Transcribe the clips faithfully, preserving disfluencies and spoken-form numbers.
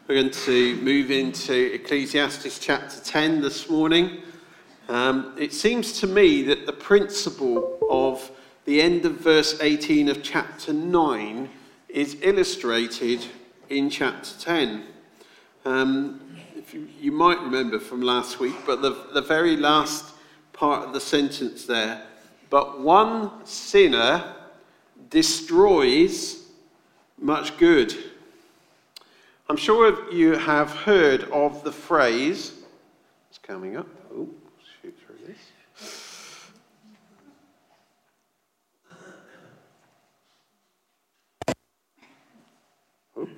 We're going to move into Ecclesiastes chapter ten this morning. Um, it seems to me that the principle of the end of verse eighteen of chapter nine is illustrated in chapter ten. Um, if you, you might remember from last week, but the, the very last part of the sentence there, but one sinner destroys much good. I'm sure you have heard of the phrase, it's coming up, oh, shoot through this. Oh.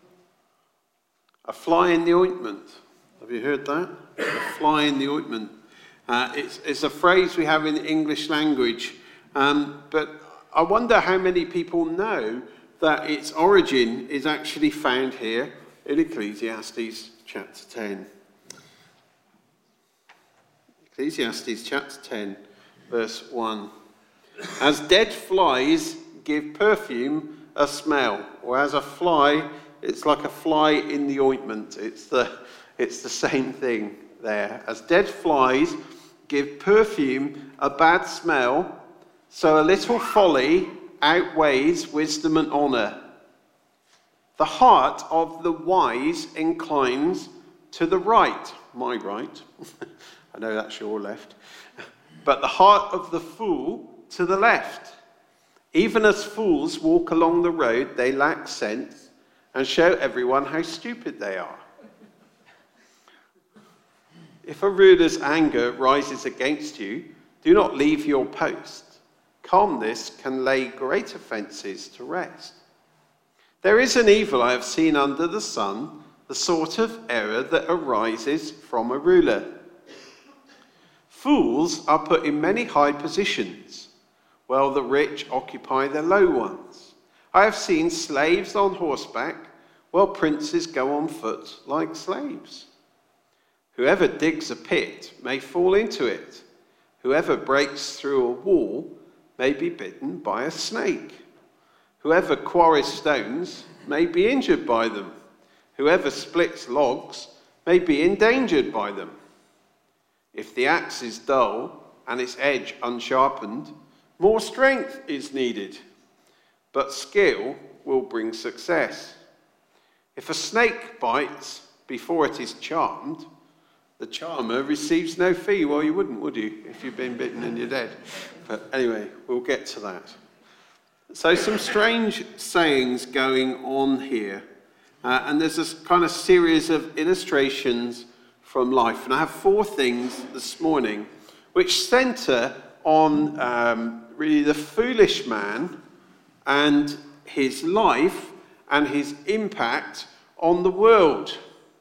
A fly in the ointment. Have you heard that? A fly in the ointment. Uh, it's, it's a phrase we have in the English language, um, but I wonder how many people know that its origin is actually found here in Ecclesiastes chapter ten. Ecclesiastes chapter ten, verse one. As dead flies give perfume a smell, or as a fly, it's like a fly in the ointment. It's the, it's the same thing there. As dead flies give perfume a bad smell, so a little folly outweighs wisdom and honour. The heart of the wise inclines to the right, my right. I know that's your left. But the heart of the fool to the left. Even as fools walk along the road, they lack sense and show everyone how stupid they are. If a ruler's anger rises against you, do not leave your post. Calmness can lay great offences to rest. There is an evil I have seen under the sun, the sort of error that arises from a ruler. Fools are put in many high positions, while the rich occupy the low ones. I have seen slaves on horseback, while princes go on foot like slaves. Whoever digs a pit may fall into it. Whoever breaks through a wall may be bitten by a snake. Whoever quarries stones may be injured by them. Whoever splits logs may be endangered by them. If the axe is dull and its edge unsharpened, more strength is needed, but skill will bring success. If a snake bites before it is charmed, the charmer receives no fee. Well, you wouldn't, would you, if you've been bitten and you're dead? But anyway, we'll get to that. So some strange sayings going on here. Uh, and there's this kind of series of illustrations from life. And I have four things this morning which centre on um, really the foolish man and his life and his impact on the world.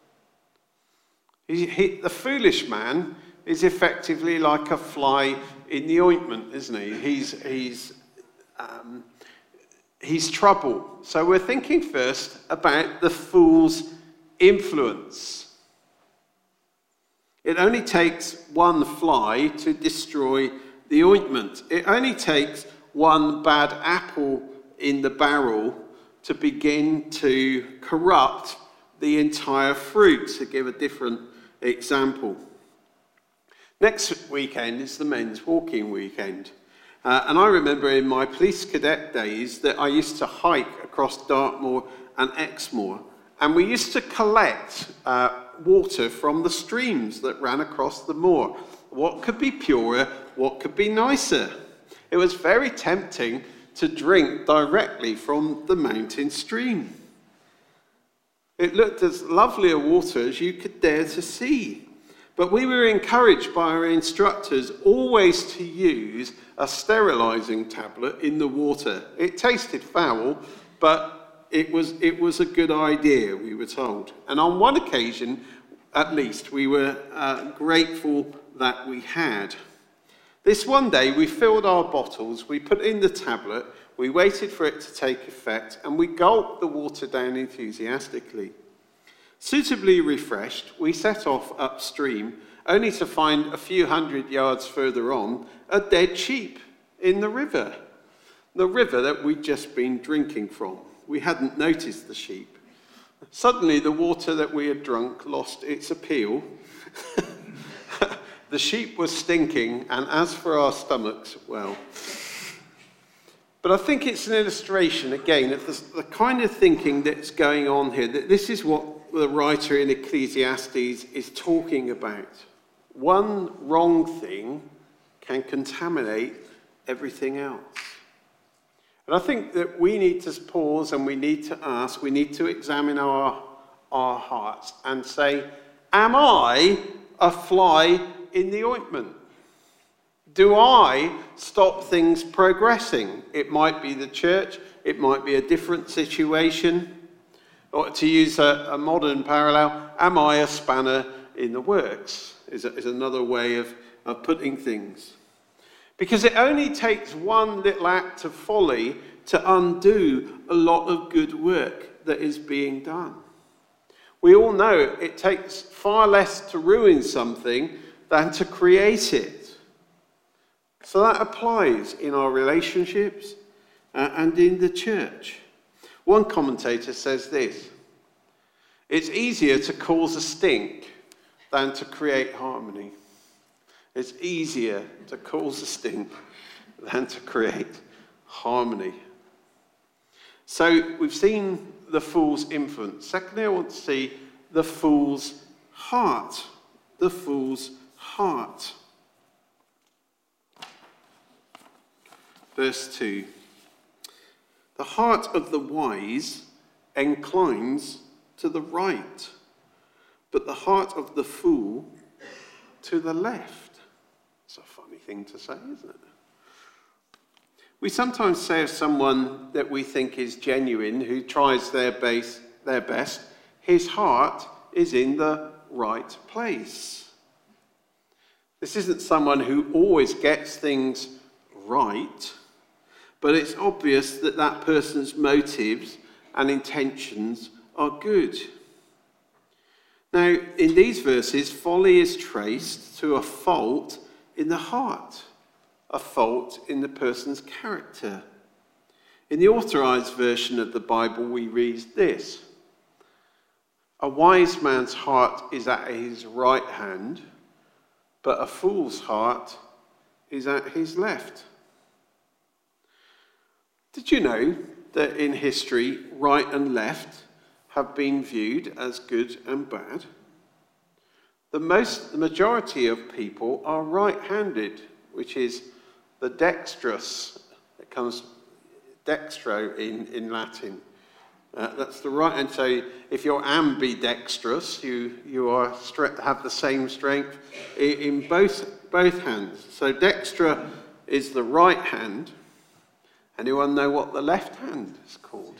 He, he, the foolish man is effectively like a fly in the ointment, isn't he? He's, he's, um, he's trouble. So we're thinking first about the fool's influence. It only takes one fly to destroy the ointment. It only takes one bad apple in the barrel to begin to corrupt the entire fruit, to give a different example. Next weekend is the men's walking weekend. Uh, and I remember in my police cadet days that I used to hike across Dartmoor and Exmoor. And we used to collect uh, water from the streams that ran across the moor. What could be purer? What could be nicer? It was very tempting to drink directly from the mountain stream. It looked as lovely a water as you could dare to see. But we were encouraged by our instructors always to use a sterilising tablet in the water. It tasted foul, but it was, it was a good idea, we were told. And on one occasion, at least, we were uh, grateful that we had. This one day, we filled our bottles, we put in the tablet, we waited for it to take effect, and we gulped the water down enthusiastically. Suitably refreshed, we set off upstream, only to find a few hundred yards further on a dead sheep in the river. The river that we'd just been drinking from. We hadn't noticed the sheep. Suddenly the water that we had drunk lost its appeal. The sheep were stinking, and as for our stomachs, well. But I think it's an illustration, again, of the, the kind of thinking that's going on here. That this is what the writer in Ecclesiastes is talking about. One wrong thing can contaminate everything else. And I think that we need to pause and we need to ask, we need to examine our, our hearts and say, am I a fly in the ointment? Do I stop things progressing? It might be the church, it might be a different situation. Or to use a, a modern parallel, am I a spanner in the works? Is, is another way of, of putting things. Because it only takes one little act of folly to undo a lot of good work that is being done. We all know it takes far less to ruin something than to create it. So that applies in our relationships uh, and in the church. One commentator says this: it's easier to cause a stink than to create harmony. It's easier to cause a stink than to create harmony. So we've seen the fool's influence. Secondly, I want to see the fool's heart. The fool's heart. Verse two. The heart of the wise inclines to the right, but the heart of the fool to the left. It's a funny thing to say, isn't it? We sometimes say of someone that we think is genuine, who tries their base, their best, his heart is in the right place. This isn't someone who always gets things right, but it's obvious that that person's motives and intentions are good. Now, in these verses, folly is traced to a fault in the heart, a fault in the person's character. In the Authorized Version of the Bible, we read this: a wise man's heart is at his right hand, but a fool's heart is at his left. Did you know that in history, right and left have been viewed as good and bad? The most, the majority of people are right-handed, which is the dexterous. It comes dextro in, in Latin. Uh, that's the right. And so if you're ambidextrous, you, you are have the same strength in, in both, both hands. So dextra is the right hand. Anyone know what the left hand is called?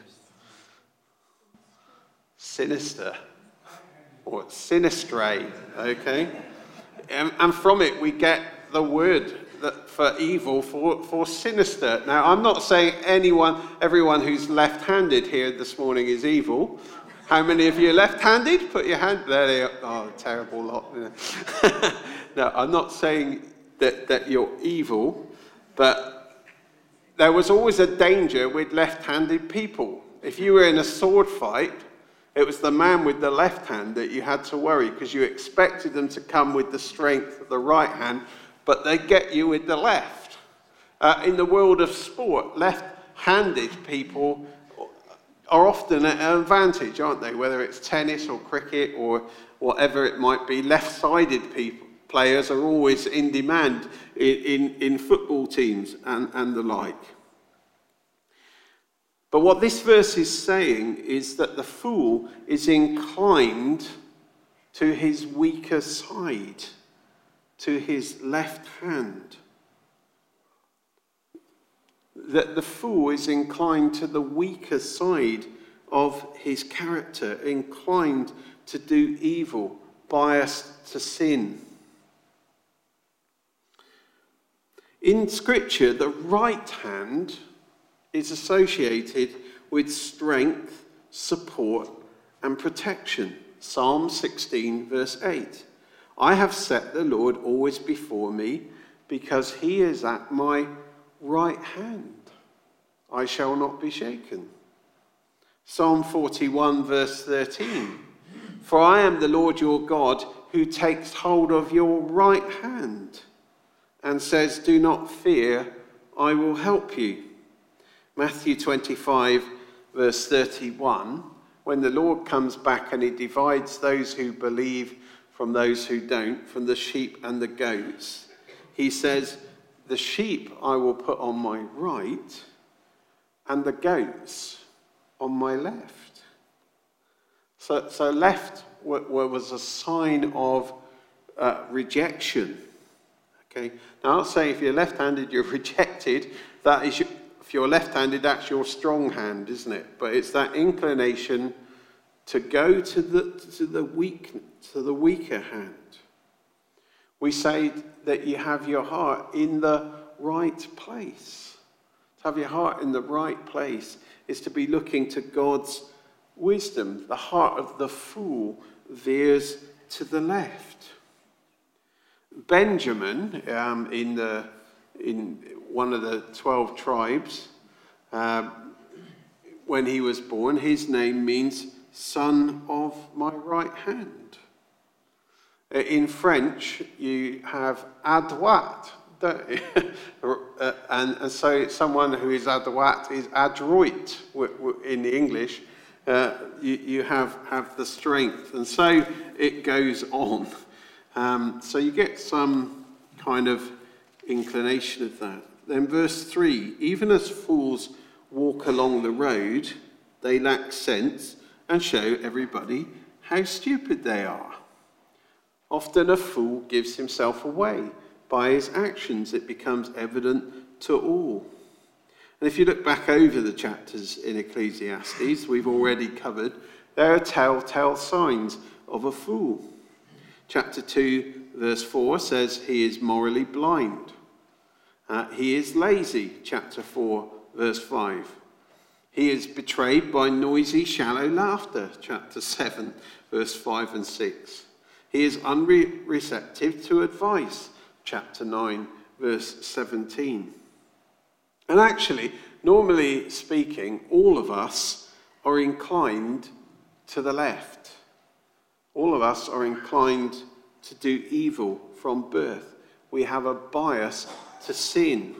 Sinister. Or sinistre, okay? And, and from it we get the word that for evil, for, for sinister. Now, I'm not saying anyone, everyone who's left-handed here this morning is evil. How many of you are left-handed? Put your hand there. They are. Oh, terrible lot. No, I'm not saying that, that you're evil, but there was always a danger with left-handed people. If you were in a sword fight, it was the man with the left hand that you had to worry, because you expected them to come with the strength of the right hand, but they get you with the left. Uh, in the world of sport, left-handed people are often at an advantage, aren't they? Whether it's tennis or cricket or whatever it might be, left-sided people, players are always in demand in, in, in football teams and, and the like. But what this verse is saying is that the fool is inclined to his weaker side, to his left hand. That the fool is inclined to the weaker side of his character, inclined to do evil, biased to sin. In Scripture, the right hand is associated with strength, support, and protection. Psalm sixteen, verse eight. I have set the Lord always before me, because he is at my right hand. I shall not be shaken. Psalm forty-one, verse thirteen. For I am the Lord your God, who takes hold of your right hand and says, do not fear, I will help you. Matthew twenty-five, verse thirty-one. When the Lord comes back and he divides those who believe from those who don't, from the sheep and the goats, he says, the sheep I will put on my right and the goats on my left. So, so left was a sign of uh, rejection. Okay. Now, I'll say if you're left-handed, you're rejected. That is, your, if you're left-handed, that's your strong hand, isn't it? But it's that inclination to go to the to the weak to the weaker hand. We say that you have your heart in the right place. To have your heart in the right place is to be looking to God's wisdom. The heart of the fool veers to the left. Benjamin, um, in the in one of the twelve tribes, um, when he was born, his name means son of my right hand. In French, you have à droite, don't you? and, and so someone who is à droite is adroit in the English. Uh, you you have, have the strength. And so it goes on. Um, so you get some kind of inclination of that. Then verse three, even as fools walk along the road, they lack sense and show everybody how stupid they are. Often a fool gives himself away. By his actions, it becomes evident to all. And if you look back over the chapters in Ecclesiastes, we've already covered, there are telltale signs of a fool. Chapter two, verse four says he is morally blind. Uh, he is lazy, chapter four, verse five. He is betrayed by noisy, shallow laughter, chapter seven, verse five and six. He is unreceptive to advice, chapter nine, verse seventeen. And actually, normally speaking, all of us are inclined to the left. All of us are inclined to do evil from birth. We have a bias to sin.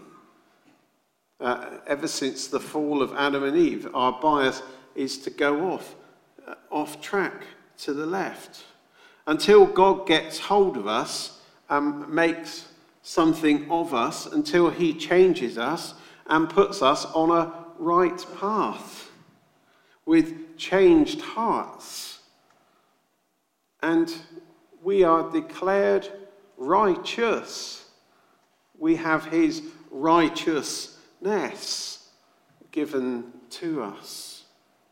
Uh, ever since the fall of Adam and Eve, our bias is to go off, uh, off track to the left. Until God gets hold of us and makes something of us, until he changes us and puts us on a right path with changed hearts. And we are declared righteous. We have his righteousness given to us.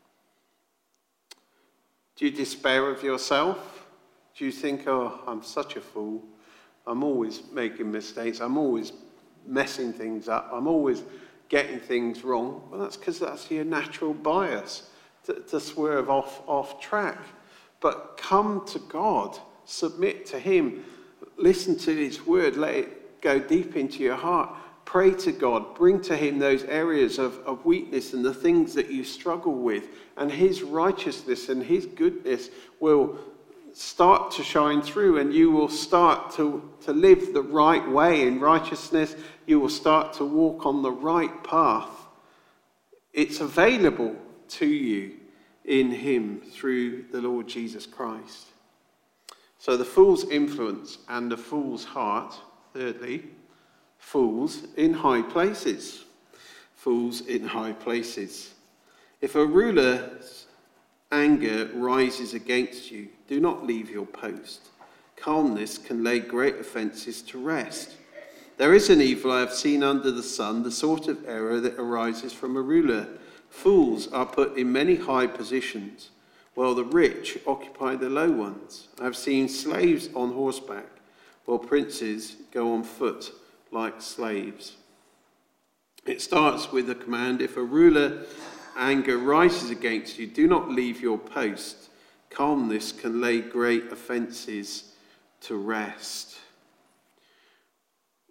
Do you despair of yourself? Do you think, oh, I'm such a fool. I'm always making mistakes. I'm always messing things up. I'm always getting things wrong. Well, that's because that's your natural bias to, to swerve off, off track. But come to God. Submit to him. Listen to his word. Let it go deep into your heart. Pray to God. Bring to him those areas of, of weakness and the things that you struggle with. And his righteousness and his goodness will start to shine through, and you will start to, to live the right way in righteousness. You will start to walk on the right path. It's available to you in him through the Lord Jesus Christ. So the fool's influence and the fool's heart, thirdly, fools in high places. Fools in high places. If a ruler's anger rises against you, do not leave your post. Calmness can lay great offences to rest. There is an evil I have seen under the sun, the sort of error that arises from a ruler. Fools are put in many high positions, while the rich occupy the low ones. I have seen slaves on horseback, while princes go on foot like slaves. It starts with a command: if a ruler anger rises against you, do not leave your post. Calmness can lay great offences to rest.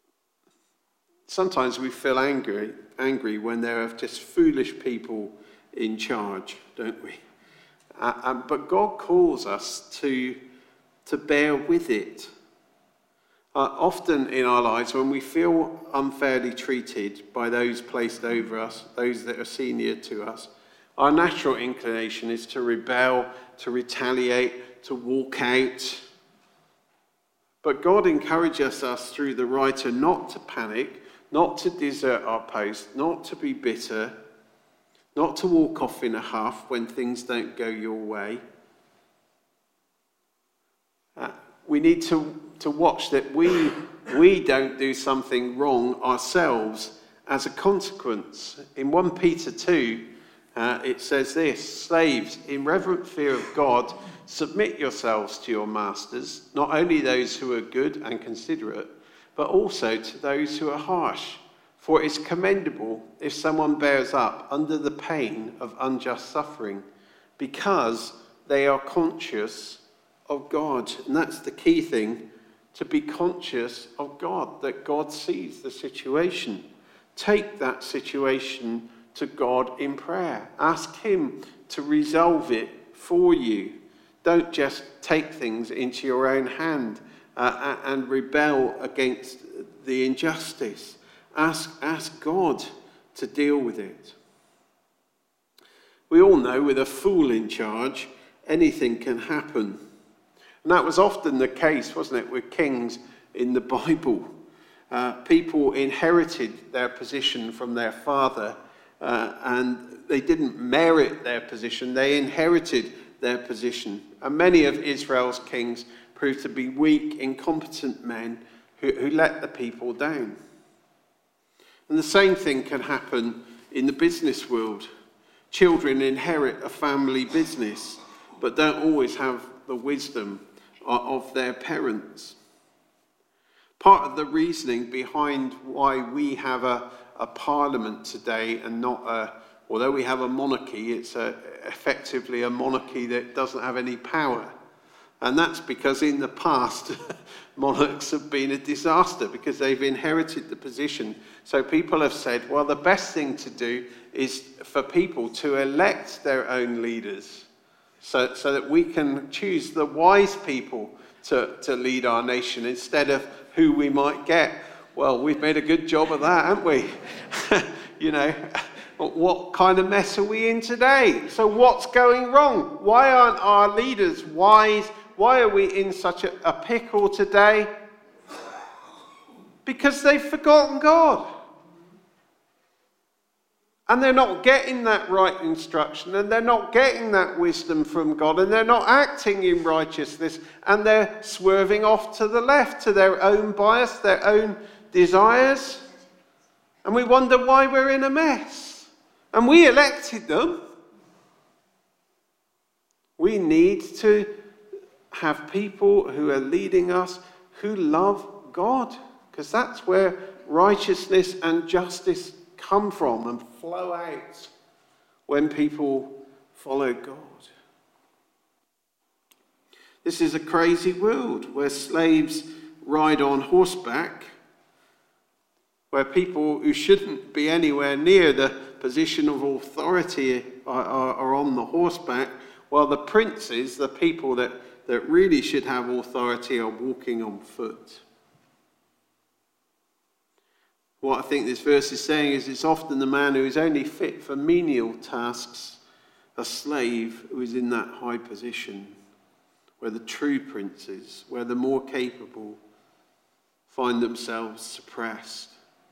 Sometimes we feel angry, angry when there are just foolish people in charge, don't we? Uh, um, but God calls us to, to bear with it. Uh, often in our lives, when we feel unfairly treated by those placed over us, those that are senior to us, our natural inclination is to rebel, to retaliate, to walk out. But God encourages us through the writer not to panic, not to desert our post, not to be bitter, not to walk off in a huff when things don't go your way. Uh, we need to, to watch that we, we don't do something wrong ourselves as a consequence. In First Peter two, uh, it says this: slaves, in reverent fear of God, submit yourselves to your masters, not only those who are good and considerate, but also to those who are harsh. For it is commendable if someone bears up under the pain of unjust suffering, because they are conscious of God. And that's the key thing, to be conscious of God, that God sees the situation. Take that situation to God in prayer. Ask him to resolve it for you. Don't just take things into your own hand uh, and rebel against the injustice. Ask, ask God to deal with it. We all know with a fool in charge, anything can happen. And that was often the case, wasn't it, with kings in the Bible. Uh, people inherited their position from their father, uh, and they didn't merit their position, they inherited their position. And many of Israel's kings proved to be weak, incompetent men who, who let the people down. And the same thing can happen in the business world. Children inherit a family business, but don't always have the wisdom of their parents. Part of the reasoning behind why we have a, a parliament today and not a, although we have a monarchy, it's a, effectively a monarchy that doesn't have any power. And that's because in the past, monarchs have been a disaster because they've inherited the position. So people have said, well, the best thing to do is for people to elect their own leaders so, so that we can choose the wise people to, to lead our nation instead of who we might get. Well, we've made a good job of that, haven't we? You know, what kind of mess are we in today? So what's going wrong? Why aren't our leaders wise? Why are we in such a, a pickle today? Because they've forgotten God. And they're not getting that right instruction, and they're not getting that wisdom from God, and they're not acting in righteousness, and they're swerving off to the left, to their own bias, their own desires. And we wonder why we're in a mess. And we elected them. We need to have people who are leading us who love God, because that's where righteousness and justice come from and flow out when people follow God. This is a crazy world where slaves ride on horseback, where people who shouldn't be anywhere near the position of authority are, are, are on the horseback, while the princes, the people that, that really should have authority, are walking on foot. What I think this verse is saying is it's often the man who is only fit for menial tasks, a slave who is in that high position, where the true princes, where the more capable, find themselves suppressed.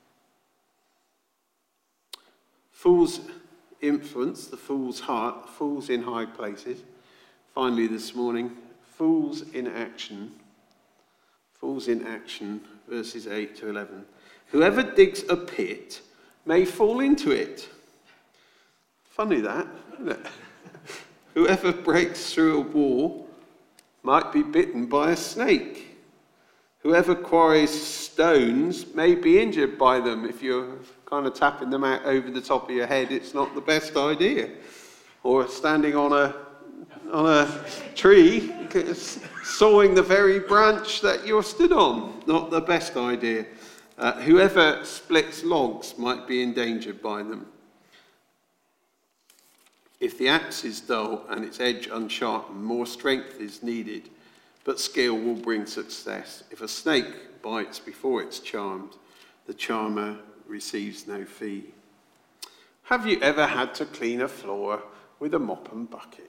Fool's influence, the fool's heart, fools in high places. Finally this morning, fools in action. Fools in action, verses eight to eleven. Whoever digs a pit may fall into it. Funny that, isn't it? Whoever breaks through a wall might be bitten by a snake. Whoever quarries stones may be injured by them. If you're kind of tapping them out over the top of your head, it's not the best idea. Or standing on a on a tree, sawing the very branch that you're stood on, not the best idea. Uh, whoever splits logs might be endangered by them. If the axe is dull and its edge unsharpened, more strength is needed, but skill will bring success. If a snake bites before it's charmed, the charmer receives no fee. Have you ever had to clean a floor with a mop and bucket?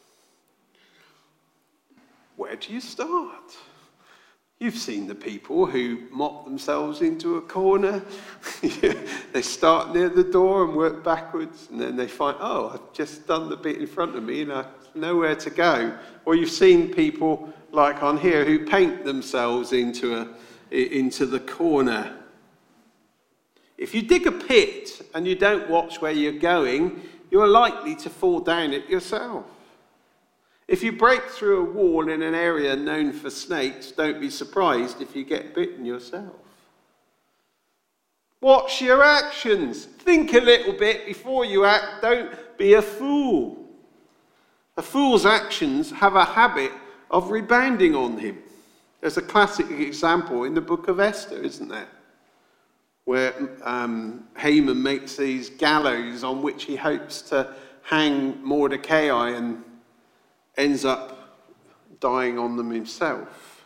Where do you start? You've seen the people who mop themselves into a corner. They start near the door and work backwards, and then they find, oh, I've just done the bit in front of me and I've nowhere to go. Or you've seen people like on here who paint themselves into a into the corner. If you dig a pit and you don't watch where you're going, you're likely to fall down it yourself. If you break through a wall in an area known for snakes, don't be surprised if you get bitten yourself. Watch your actions. Think a little bit before you act. Don't be a fool. A fool's actions have a habit of rebounding on him. There's a classic example in the book of Esther, isn't there? Where um, Haman makes these gallows on which he hopes to hang Mordecai and ends up dying on them himself.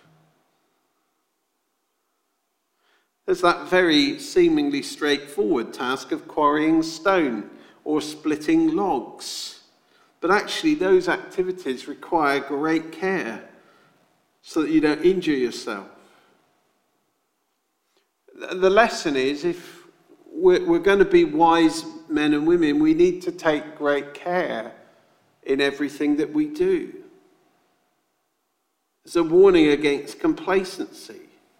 There's that very seemingly straightforward task of quarrying stone or splitting logs. But actually those activities require great care so that you don't injure yourself. The lesson is, if we're, we're going to be wise men and women, we need to take great care in everything that we do. It's a warning against complacency.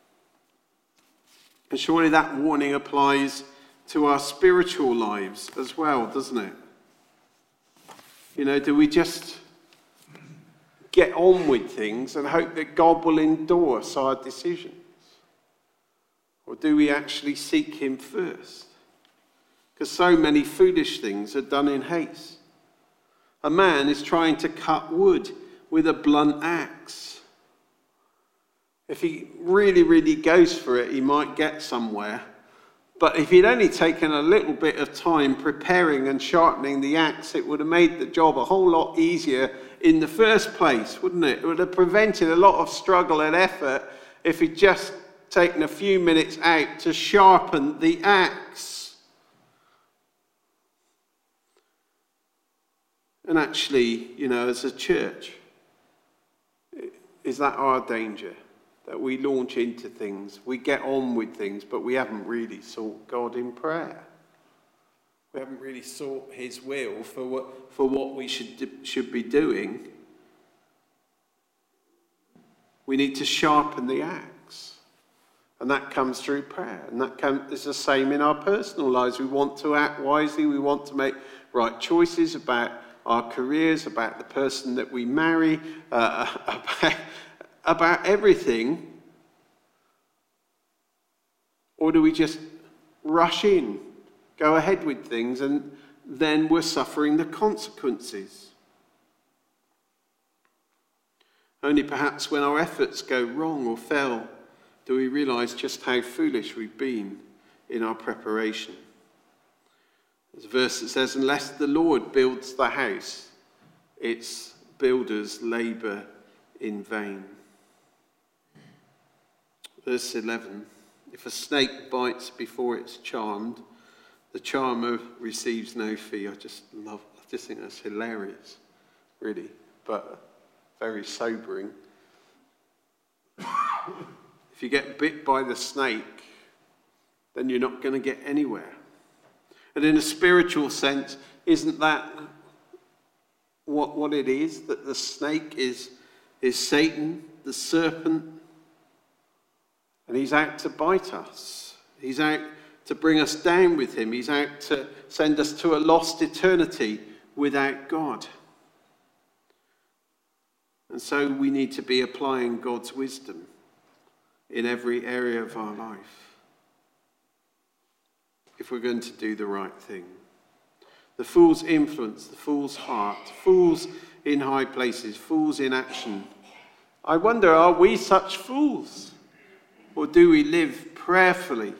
And surely that warning applies to our spiritual lives as well, doesn't it? You know, do we just get on with things and hope that God will endorse our decisions? Or do we actually seek him first? Because so many foolish things are done in haste. A man is trying to cut wood with a blunt axe. If he really, really goes for it, he might get somewhere. But if he'd only taken a little bit of time preparing and sharpening the axe, it would have made the job a whole lot easier in the first place, wouldn't it? It would have prevented a lot of struggle and effort if he'd just taken a few minutes out to sharpen the axe. And actually, you know, as a church, is that our danger? That we launch into things, we get on with things, but we haven't really sought God in prayer. We haven't really sought his will for what, for what we should, should be doing. We need to sharpen the axe. And that comes through prayer. And that comes, is the same in our personal lives. We want to act wisely. We want to make right choices about our careers, about the person that we marry, uh, about, about everything. Or do we just rush in, go ahead with things, and then we're suffering the consequences? Only perhaps when our efforts go wrong or fail do we realize just how foolish we've been in our preparation. There's a verse that says, unless the Lord builds the house, its builders labor in vain. Verse eleven, if a snake bites before it's charmed, the charmer receives no fee. I just love, I just think that's hilarious, really, but very sobering. If you get bit by the snake, then you're not going to get anywhere. And in a spiritual sense, isn't that what, what it is? That the snake is, is Satan, the serpent, and he's out to bite us. He's out to bring us down with him. He's out to send us to a lost eternity without God. And so we need to be applying God's wisdom in every area of our life if we're going to do the right thing. The fool's influence, the fool's heart, fools in high places, fools in action. I wonder, are we such fools? Or do we live prayerfully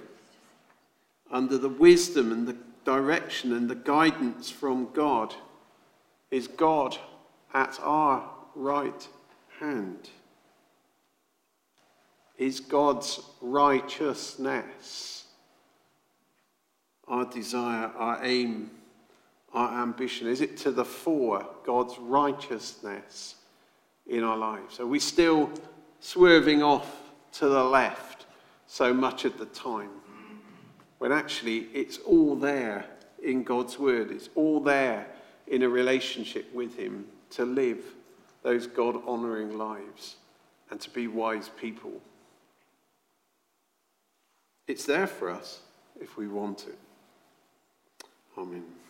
under the wisdom and the direction and the guidance from God Is God at our right hand? Is God's righteousness our desire, our aim, our ambition? Is it to the fore, God's righteousness in our lives? Are we still swerving off to the left so much of the time, when actually it's all there in God's word? It's all there in a relationship with him to live those God-honouring lives and to be wise people. It's there for us if we want it. Amen.